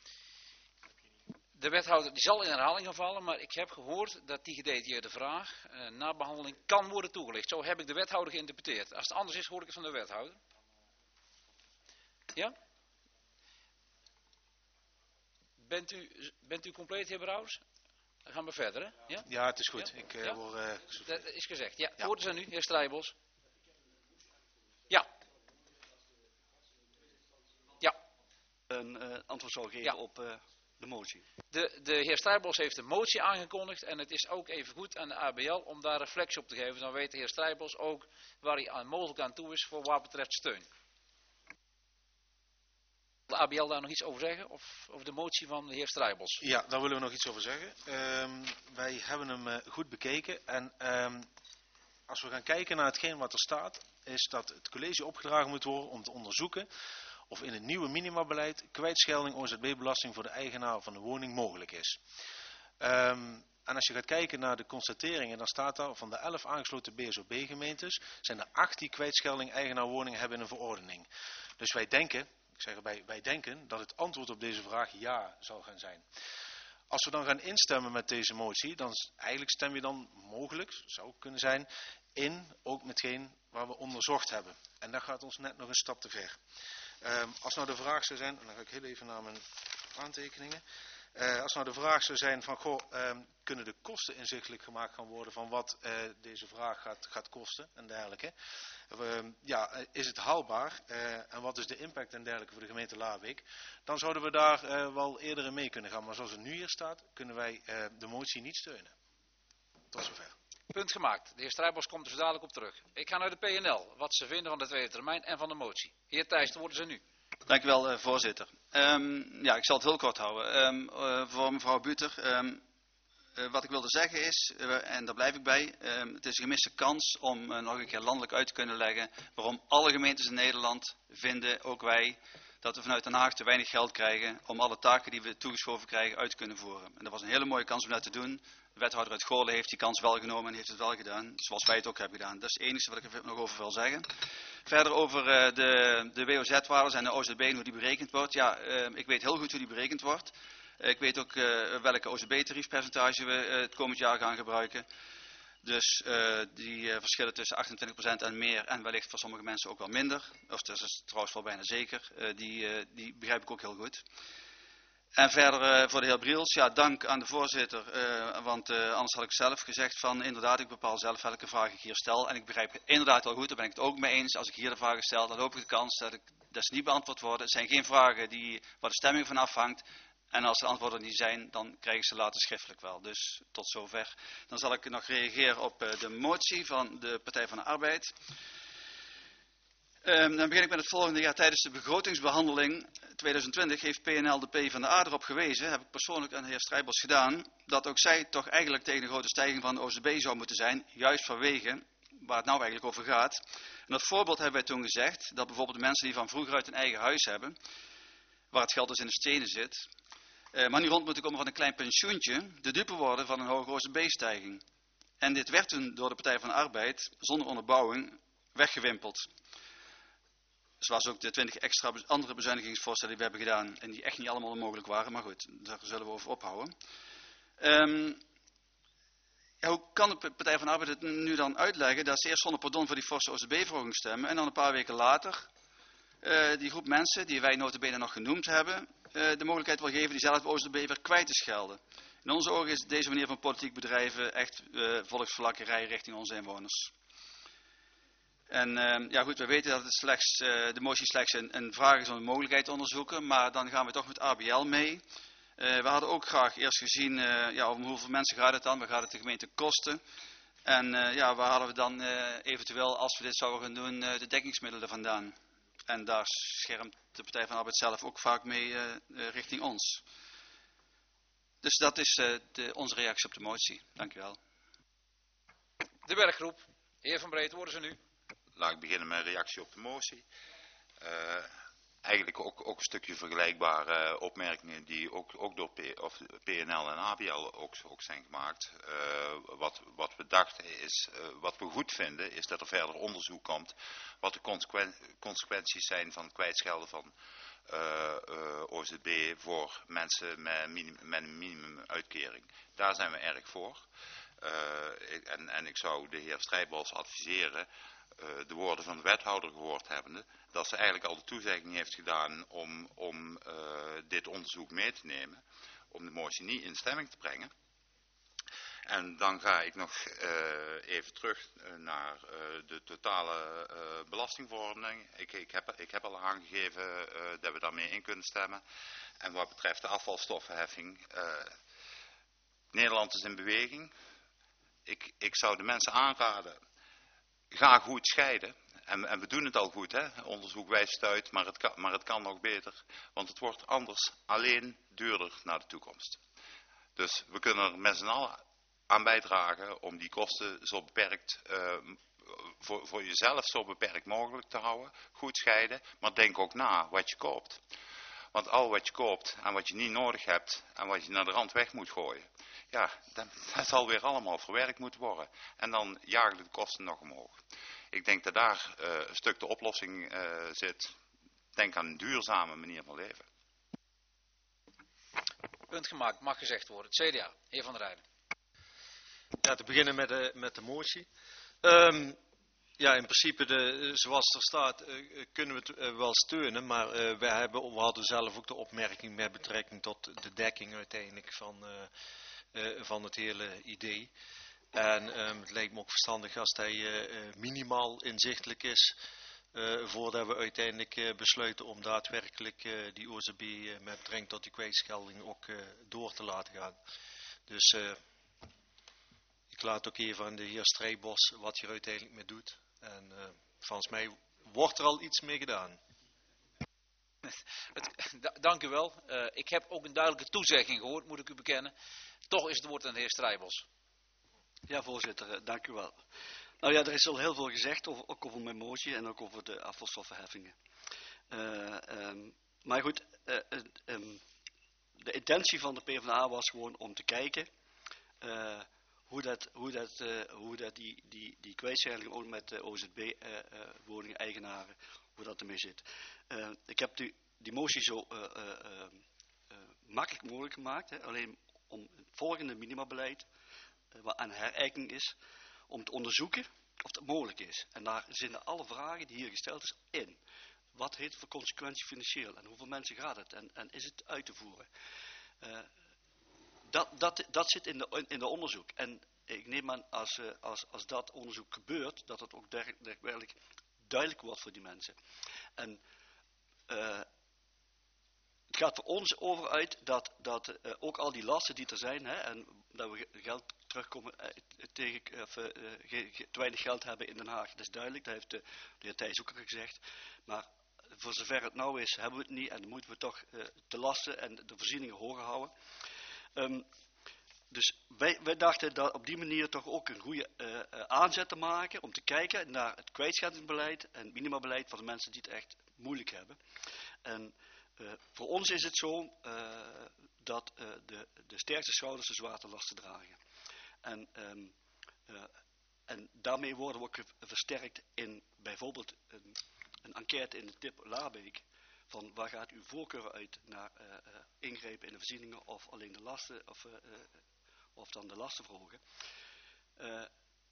Speaker 1: De wethouder die zal in herhaling gaan vallen, maar ik heb gehoord dat die gedetailleerde vraag uh, na behandeling kan worden toegelicht. Zo heb ik de wethouder geïnterpreteerd. Als het anders is, hoor ik het van de wethouder. Ja? Bent u, bent u compleet, heer Brouwers? Dan gaan we verder, hè? Ja,
Speaker 4: ja het is goed.
Speaker 1: Ja?
Speaker 4: Ik, uh,
Speaker 1: ja?
Speaker 4: word, uh,
Speaker 1: dat is gezegd. Ja,
Speaker 4: ja.
Speaker 1: Woorden zijn nu, heer Strijbos. Ja. Ja.
Speaker 3: een uh, antwoord zou geven
Speaker 1: Ja.
Speaker 3: op uh, de motie.
Speaker 1: De, de heer Strijbos heeft een motie aangekondigd en het is ook even goed aan de A B L om daar reflectie op te geven. Dan weet de heer Strijbos ook waar hij aan, mogelijk aan toe is voor wat betreft steun. De A B L daar nog iets over zeggen? Of over de motie van de heer Strijbos?
Speaker 4: Ja, daar willen we nog iets over zeggen. Um, wij hebben hem uh, goed bekeken en um, als we gaan kijken naar hetgeen wat er staat, is dat het college opgedragen moet worden om te onderzoeken of in het nieuwe minimabeleid kwijtschelding O Z B-belasting voor de eigenaar van de woning mogelijk is. Um, en als je gaat kijken naar de constateringen, dan staat daar van de elf aangesloten B S O B-gemeentes zijn er acht die kwijtschelding eigenaar woning hebben in een verordening. Dus wij denken, ik zeg erbij, wij denken dat het antwoord op deze vraag ja zal gaan zijn. Als we dan gaan instemmen met deze motie, dan eigenlijk stem je dan mogelijk, zou kunnen zijn, in ook metgeen waar we onderzocht hebben. En dat gaat ons net nog een stap te ver. Um, als nou de vraag zou zijn, en dan ga ik heel even naar mijn aantekeningen. Uh, als nou de vraag zou zijn van, goh, um, kunnen de kosten inzichtelijk gemaakt gaan worden van wat uh, deze vraag gaat, gaat kosten en dergelijke. Uh, ja, uh, is het haalbaar uh, en wat is de impact en dergelijke voor de gemeente Laarbeek. Dan zouden we daar uh, wel eerder in mee kunnen gaan. Maar zoals het nu hier staat, kunnen wij uh, de motie niet steunen. Tot zover.
Speaker 1: Punt gemaakt. De heer Strijbos komt er zo dadelijk op terug. Ik ga naar de P N L. Wat ze vinden van de tweede termijn en van de motie. Heer Thijs, de woorden zijn nu.
Speaker 5: Dank u wel, uh, voorzitter. Um, ja, ik zal het heel kort houden. Um, uh, voor mevrouw Buter, um, uh, wat ik wilde zeggen is, uh, en daar blijf ik bij, um, het is een gemiste kans om uh, nog een keer landelijk uit te kunnen leggen waarom alle gemeentes in Nederland vinden, ook wij, dat we vanuit Den Haag te weinig geld krijgen om alle taken die we toegeschoven krijgen uit te kunnen voeren. En dat was een hele mooie kans om dat te doen. De wethouder uit Goorlen heeft die kans wel genomen en heeft het wel gedaan, zoals wij het ook hebben gedaan. Dat is het enige wat ik er nog over wil zeggen. Verder over uh, de, de W O Z-waardes en de O Z B en hoe die berekend wordt. Ja, uh, ik weet heel goed hoe die berekend wordt. Uh, ik weet ook uh, welke O Z B-tariefpercentage we uh, het komend jaar gaan gebruiken. Dus uh, die uh, verschillen tussen achtentwintig procent en meer en wellicht voor sommige mensen ook wel minder. Of dat is trouwens wel bijna zeker. Uh, die, uh, die begrijp ik ook heel goed. En verder uh, voor de heer Briels, ja, dank aan de voorzitter, uh, want uh, anders had ik zelf gezegd van inderdaad, ik bepaal zelf welke vraag ik hier stel. En ik begrijp inderdaad wel goed, daar ben ik het ook mee eens. Als ik hier de vragen stel, dan loop ik de kans dat, ik, dat ze niet beantwoord worden. Het zijn geen vragen die, waar de stemming van afhangt. En als de antwoorden niet zijn, dan krijg ik ze later schriftelijk wel. Dus tot zover. Dan zal ik nog reageren op uh, de motie van de Partij van de Arbeid. Um, dan begin ik met het volgende. Ja, tijdens de begrotingsbehandeling tweeduizend twintig heeft P N L de P van de A erop gewezen, heb ik persoonlijk aan de heer Strijbos gedaan, dat ook zij toch eigenlijk tegen de grote stijging van de O Z B zou moeten zijn, juist vanwege waar het nou eigenlijk over gaat. En dat voorbeeld hebben wij toen gezegd, dat bijvoorbeeld de mensen die van vroeger uit een eigen huis hebben, waar het geld dus in de stenen zit, uh, maar nu rond moeten komen van een klein pensioentje, de dupe worden van een hoge O Z B-stijging. En dit werd toen door de Partij van de Arbeid, zonder onderbouwing, weggewimpeld. Zoals ook de twintig extra andere bezuinigingsvoorstellen die we hebben gedaan. En die echt niet allemaal onmogelijk waren. Maar goed, daar zullen we over ophouden. Um, ja, hoe kan de Partij van de Arbeid het nu dan uitleggen dat ze eerst zonder pardon voor die forse O Z B-verhoging stemmen. En dan een paar weken later uh, die groep mensen die wij nota bene nog genoemd hebben. Uh, de mogelijkheid wil geven diezelfde O Z B weer kwijt te schelden. In onze ogen is deze manier van politiek bedrijven echt uh, volksverlakkerij richting onze inwoners. En uh, ja goed, we weten dat het slechts, uh, de motie slechts een, een vraag is om de mogelijkheid te onderzoeken, maar dan gaan we toch met A B L mee. Uh, we hadden ook graag eerst gezien, uh, ja, om hoeveel mensen gaat het dan, wat gaat het de gemeente kosten. En uh, ja, waar halen we dan uh, eventueel, als we dit zouden gaan doen, uh, de dekkingsmiddelen vandaan. En daar schermt de Partij van de Arbeid zelf ook vaak mee uh, uh, richting ons. Dus dat is uh, de, onze reactie op de motie. Dank u wel.
Speaker 1: De werkgroep. Heer Van Breed, worden ze nu.
Speaker 6: Laat ik beginnen met een reactie op de motie. Uh, eigenlijk ook, ook een stukje vergelijkbare opmerkingen die ook, ook door P, of P N L en A B L ook, ook zijn gemaakt. Uh, wat, wat we dachten is, uh, wat we goed vinden, is dat er verder onderzoek komt wat de consequen, consequenties zijn van het kwijtschelden van uh, uh, O Z B voor mensen met, minim, met een minimumuitkering. Daar zijn we erg voor. Uh, en, en ik zou de heer Strijbos adviseren, uh, de woorden van de wethouder gehoord hebbende, dat ze eigenlijk al de toezegging heeft gedaan om, om uh, dit onderzoek mee te nemen, om de motie niet in stemming te brengen. En dan ga ik nog uh, even terug naar uh, de totale uh, belastingverordening. Ik, ik, heb, ik heb al aangegeven uh, dat we daarmee in kunnen stemmen. En wat betreft de afvalstoffenheffing, uh, Nederland is in beweging. Ik, ik zou de mensen aanraden, ga goed scheiden. En, en we doen het al goed, hè? Onderzoek wijst het uit, maar het, kan, maar het kan nog beter. Want het wordt anders alleen duurder naar de toekomst. Dus we kunnen er met z'n allen aan bijdragen om die kosten zo beperkt, uh, voor, voor jezelf zo beperkt mogelijk te houden. Goed scheiden, maar denk ook na wat je koopt. Want al wat je koopt en wat je niet nodig hebt en wat je naar de rand weg moet gooien, ja, dat, dat zal weer allemaal verwerkt moeten worden. En dan jagen de kosten nog omhoog. Ik denk dat daar uh, een stuk de oplossing uh, zit. Denk aan een duurzame manier van leven.
Speaker 1: Punt gemaakt, mag gezegd worden. Het C D A, heer Van der Rijden.
Speaker 8: Ja, te beginnen met de, met de motie. Um, ja, in principe, de, zoals er staat, uh, kunnen we het uh, wel steunen. Maar uh, we, hebben, we hadden zelf ook de opmerking met betrekking tot de dekking uiteindelijk van, uh, uh, van het hele idee. En um, het lijkt me ook verstandig als hij uh, minimaal inzichtelijk is. Uh, voordat we uiteindelijk uh, besluiten om daadwerkelijk uh, die O Z B uh, met betrekking tot die kwijtschelding ook uh, door te laten gaan. Dus uh, ik laat ook even aan de heer Strijbos wat hij er uiteindelijk mee doet. En uh, volgens mij wordt er al iets mee gedaan.
Speaker 1: Het, da, dank u wel. Uh, ik heb ook een duidelijke toezegging gehoord, moet ik u bekennen. Toch is het woord aan de heer Strijbos.
Speaker 3: Ja, voorzitter, dank u wel. Nou ja, er is al heel veel gezegd, over, ook over mijn motie en ook over de afvalstoffenheffingen. Uh, um, maar goed, uh, uh, um, de intentie van de PvdA was gewoon om te kijken uh, hoe dat, hoe dat, uh, hoe dat die, die, die kwijtschelding ook met de O Z B-woningen-eigenaren, uh, uh, hoe dat ermee zit. Uh, ik heb die, die motie zo uh, uh, uh, uh, makkelijk mogelijk gemaakt, hè, alleen om het volgende minimabeleid, uh, wat aan herijking is, om te onderzoeken of dat mogelijk is. En daar zitten alle vragen die hier gesteld is in. Wat heeft het voor consequentie financieel? En hoeveel mensen gaat het? En, en is het uit te voeren? Uh, dat, dat, dat zit in de, in de onderzoek. En ik neem aan, als, uh, als, als dat onderzoek gebeurt, dat het ook daadwerkelijk duidelijk wordt voor die mensen. En uh, het gaat voor ons over uit dat, dat uh, ook al die lasten die er zijn, hè, en dat we geld terugkomen uh, tegen uh, uh, te weinig geld hebben in Den Haag, dat is duidelijk, dat heeft de, de heer Thijs ook al gezegd. Maar voor zover het nou is, hebben we het niet en dan moeten we toch uh, de lasten en de voorzieningen hoger houden. Um, dus wij, wij dachten dat op die manier toch ook een goede uh, uh, aanzet te maken om te kijken naar het kwijtscheldingsbeleid en het minimabeleid van de mensen die het echt moeilijk hebben. En Uh, voor ons is het zo uh, dat uh, de, de sterkste schouders de zwaarte lasten dragen. En, um, uh, en daarmee worden we ook versterkt in bijvoorbeeld een, een enquête in de tip Labeek. Van waar gaat uw voorkeur uit naar uh, uh, ingrepen in de voorzieningen of alleen de lasten of, uh, uh, of dan de lasten verhogen. Uh,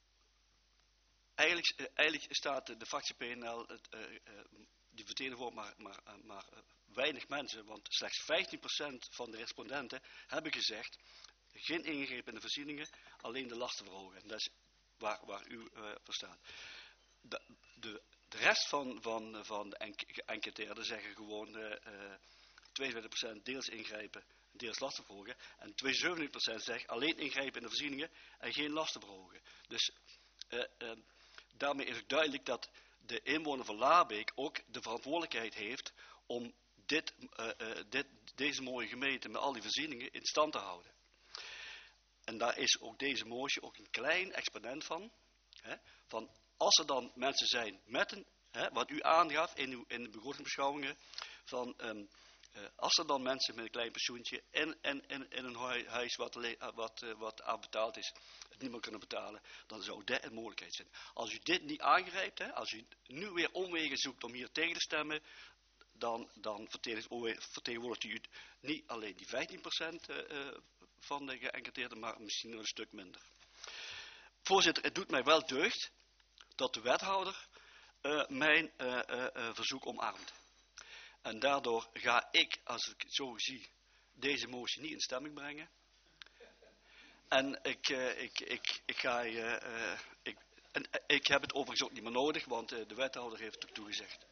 Speaker 3: eigenlijk, uh, eigenlijk staat de, de fractie P N L het, uh, uh, die vertegenwoordigt maar, maar, maar uh, weinig mensen, want slechts vijftien procent van de respondenten hebben gezegd geen ingreep in de voorzieningen, alleen de lasten verhogen. En dat is waar, waar u uh, voor staat. De, de, de rest van, van, van de geënquêteerden zeggen gewoon uh, uh, tweeëntwintig procent deels ingrijpen, deels lasten verhogen. En tweeënzeventig procent zegt alleen ingrijpen in de voorzieningen en geen lasten verhogen. Dus uh, uh, daarmee is ook duidelijk dat de inwoner van Labeek ook de verantwoordelijkheid heeft om dit, uh, uh, dit, deze mooie gemeente met al die voorzieningen in stand te houden. En daar is ook deze motie ook een klein exponent van. Hè, van als er dan mensen zijn met een, hè, wat u aangaf in, uw, in de begrotingsbeschouwingen, van um, uh, als er dan mensen met een klein pensioentje in, in, in, in een huis wat, wat, uh, wat aanbetaald is, het niet meer kunnen betalen, dan zou dit een mogelijkheid zijn. Als u dit niet aangrijpt, hè, als u nu weer omwegen zoekt om hier tegen te stemmen, dan, dan vertegenwoordigt u niet alleen die vijftien procent uh, van de geënquêteerden, maar misschien nog een stuk minder. Voorzitter, het doet mij wel deugd dat de wethouder uh, mijn uh, uh, uh, verzoek omarmt. En daardoor ga ik, als ik het zo zie, deze motie niet in stemming brengen. En ik, uh, ik, ik, ik ga... Uh, uh, ik, en, uh, ik heb het overigens ook niet meer nodig, want uh, de wethouder heeft er toegezegd.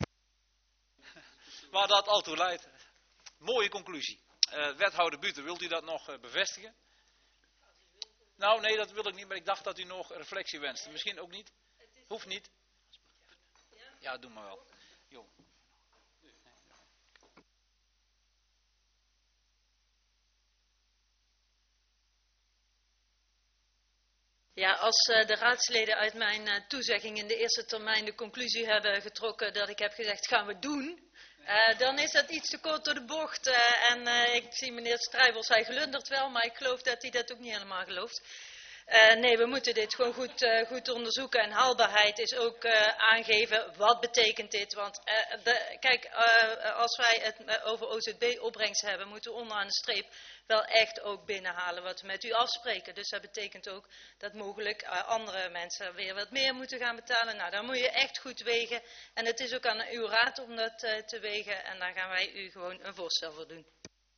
Speaker 1: Waar dat al toe leidt. Mooie conclusie. Uh, wethouder Buter, wilt u dat nog uh, bevestigen? Nou, nee, dat wil ik niet, maar ik dacht dat u nog reflectie wenste. Misschien ook niet? Hoeft niet. Ja, doe maar wel. Jo.
Speaker 7: Ja, als uh, de raadsleden uit mijn uh, toezegging in de eerste termijn de conclusie hebben getrokken dat ik heb gezegd gaan we doen, uh, dan is dat iets te kort door de bocht. Uh, en uh, ik zie meneer Strijbels, hij glundert wel, maar ik geloof dat hij dat ook niet helemaal gelooft. Uh, nee, we moeten dit gewoon goed, uh, goed onderzoeken. En haalbaarheid is ook uh, aangeven, wat betekent dit? Want uh, de, kijk, uh, als wij het uh, over O Z B-opbrengst hebben, moeten we onderaan de streep wel echt ook binnenhalen wat we met u afspreken. Dus dat betekent ook dat mogelijk uh, andere mensen weer wat meer moeten gaan betalen. Nou, dan moet je echt goed wegen. En het is ook aan uw raad om dat uh, te wegen. En daar gaan wij u gewoon een voorstel voor doen.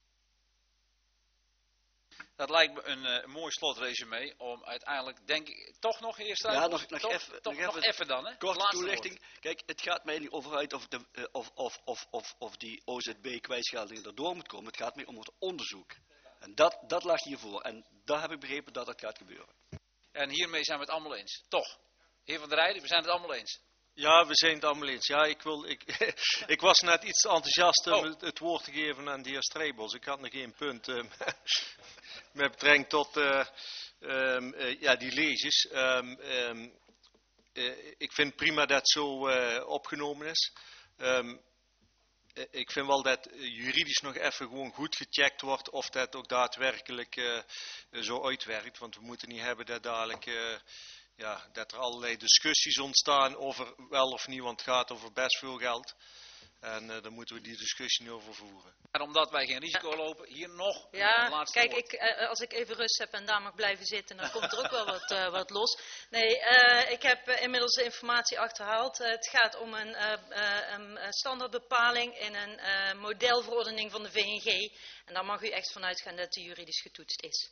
Speaker 1: Dat lijkt me een uh, mooi slotresume om uiteindelijk, denk ik, toch nog eerst uit.
Speaker 3: Ja, nog, nog
Speaker 1: toch,
Speaker 3: even.
Speaker 1: toch
Speaker 3: nog
Speaker 1: nog even dan, hè?
Speaker 3: Korte
Speaker 1: Laatste
Speaker 3: toelichting.
Speaker 1: woord.
Speaker 3: Kijk, het gaat mij niet over uit of, de, uh, of, of, of, of, of die O Z B-kwijtschelding erdoor moet komen. Het gaat mij om het onderzoek. En dat, dat lag hiervoor. En daar heb ik begrepen dat dat gaat gebeuren.
Speaker 1: En hiermee zijn we het allemaal eens. Toch? Heer Van der Rijden, we zijn het allemaal eens.
Speaker 8: Ja, we zijn het allemaal eens. Ja, ik, wil, ik, ik was net iets enthousiaster om
Speaker 1: Oh.
Speaker 8: het, het woord te geven aan de heer Strijbels. Ik had nog geen punt uh, met betrekking tot uh, um, uh, ja, die leges. Um, um, uh, ik vind prima dat het zo uh, opgenomen is. Um, uh, ik vind wel dat uh, juridisch nog even gewoon goed gecheckt wordt of dat ook daadwerkelijk uh, zo uitwerkt. Want we moeten niet hebben dat dadelijk... Uh, Ja, dat er allerlei discussies ontstaan over wel of niet, want het gaat over best veel geld. En uh, daar moeten we die discussie niet over voeren.
Speaker 1: En omdat wij geen risico lopen, hier nog
Speaker 7: Ja,
Speaker 1: een laatste
Speaker 7: kijk,
Speaker 1: woord.
Speaker 7: ik, uh, als ik even rust heb en daar mag blijven zitten, dan komt er ook wel wat, uh, wat los. Nee, uh, ik heb uh, inmiddels de informatie achterhaald. Uh, het gaat om een, uh, uh, een standaardbepaling in een uh, modelverordening van de V N G. En daar mag u echt vanuit gaan dat die juridisch getoetst is.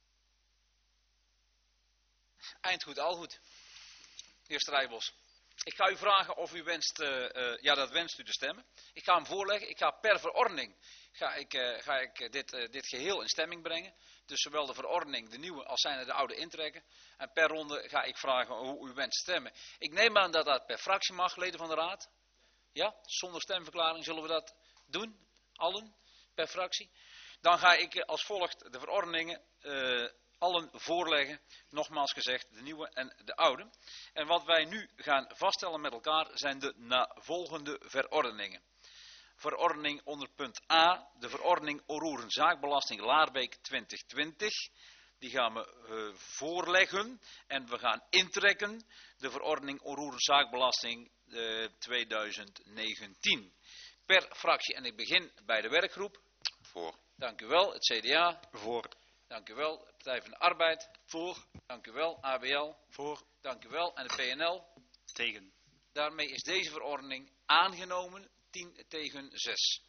Speaker 1: Eind goed, al goed. Heer Strijbos. Ik ga u vragen of u wenst, uh, uh, ja dat wenst u te stemmen. Ik ga hem voorleggen, ik ga per verordening ga ik, uh, ga ik dit, uh, dit geheel in stemming brengen. Dus zowel de verordening, de nieuwe, als zijnde de oude intrekken. En per ronde ga ik vragen hoe u wenst te stemmen. Ik neem aan dat dat per fractie mag, leden van de raad. Ja, zonder stemverklaring zullen we dat doen, allen, per fractie. Dan ga ik uh, als volgt de verordeningen... Uh, allen voorleggen, nogmaals gezegd, de nieuwe en de oude. En wat wij nu gaan vaststellen met elkaar zijn de navolgende verordeningen. Verordening onder punt A, de verordening onroerend zaakbelasting Laarbeek twintig twintig. Die gaan we uh, voorleggen en we gaan intrekken de verordening onroerend zaakbelasting uh, tweeduizend negentien. Per fractie, en ik begin bij de werkgroep.
Speaker 6: Voor.
Speaker 1: Dank u wel, het C D A.
Speaker 8: Voor.
Speaker 1: Dank u wel, Partij van de Arbeid. Voor. Dank u wel, A B L.
Speaker 8: Voor.
Speaker 1: Dank u wel, en de P N L.
Speaker 3: Tegen.
Speaker 1: Daarmee is deze verordening aangenomen, tien tegen zes.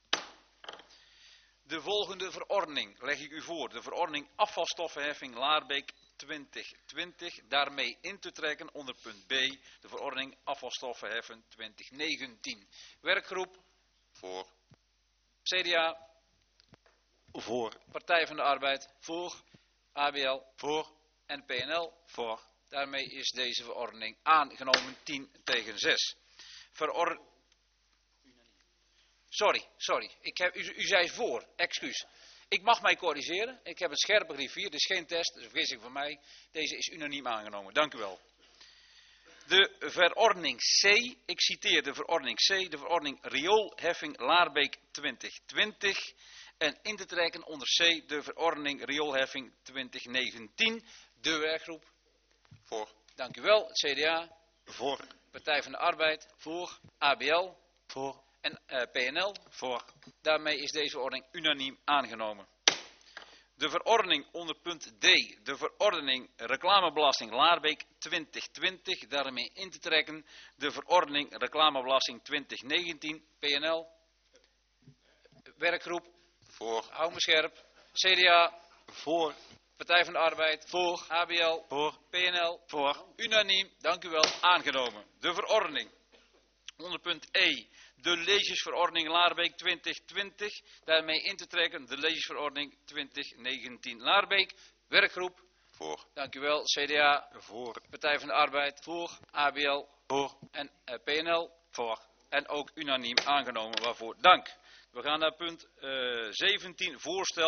Speaker 1: De volgende verordening leg ik u voor. De verordening afvalstoffenheffing Laarbeek twintig twintig. Daarmee in te trekken onder punt B. De verordening afvalstoffenheffen twintig negentien. Werkgroep.
Speaker 6: Voor.
Speaker 1: C D A.
Speaker 8: Voor.
Speaker 1: Partij van de Arbeid.
Speaker 3: Voor.
Speaker 1: A B L.
Speaker 8: Voor.
Speaker 1: En P N L.
Speaker 3: Voor.
Speaker 1: Daarmee is deze verordening aangenomen, tien tegen zes. Veror... Sorry, sorry. Ik heb, u, u zei voor, excuus. Ik mag mij corrigeren. Ik heb een scherpe griffier, dit is geen test, dus vergis ik van mij. Deze is unaniem aangenomen, dank u wel. De verordening C, ik citeer de verordening C, de verordening rioolheffing Laarbeek twintig twintig... En in te trekken onder C de verordening rioolheffing twintig negentien. De werkgroep.
Speaker 6: Voor.
Speaker 1: Dank u wel. Het C D A.
Speaker 8: Voor.
Speaker 1: Partij van de Arbeid. Voor. A B L.
Speaker 8: Voor.
Speaker 1: En uh, P N L.
Speaker 3: Voor.
Speaker 1: Daarmee is deze verordening unaniem aangenomen. De verordening onder punt D. De verordening reclamebelasting Laarbeek twintig twintig. Daarmee in te trekken de verordening reclamebelasting twintig negentien. P N L. Werkgroep.
Speaker 6: Voor.
Speaker 1: Hou me scherp. C D A.
Speaker 8: Voor.
Speaker 1: Partij van de Arbeid.
Speaker 3: Voor.
Speaker 1: A B L.
Speaker 4: Voor.
Speaker 1: P N L.
Speaker 3: Voor.
Speaker 1: Unaniem, dank u wel, aangenomen. De verordening. Onder punt E. De leesjesverordening Laarbeek twintig twintig. Daarmee in te trekken de leesjesverordening twintig negentien Laarbeek. Werkgroep.
Speaker 6: Voor.
Speaker 1: Dank u wel. C D A.
Speaker 8: Voor.
Speaker 1: Partij van de Arbeid.
Speaker 3: Voor.
Speaker 1: A B L.
Speaker 4: Voor.
Speaker 1: En uh, P N L.
Speaker 3: Voor.
Speaker 1: En ook unaniem aangenomen, waarvoor dank. We gaan naar punt uh, zeventien, voorstel.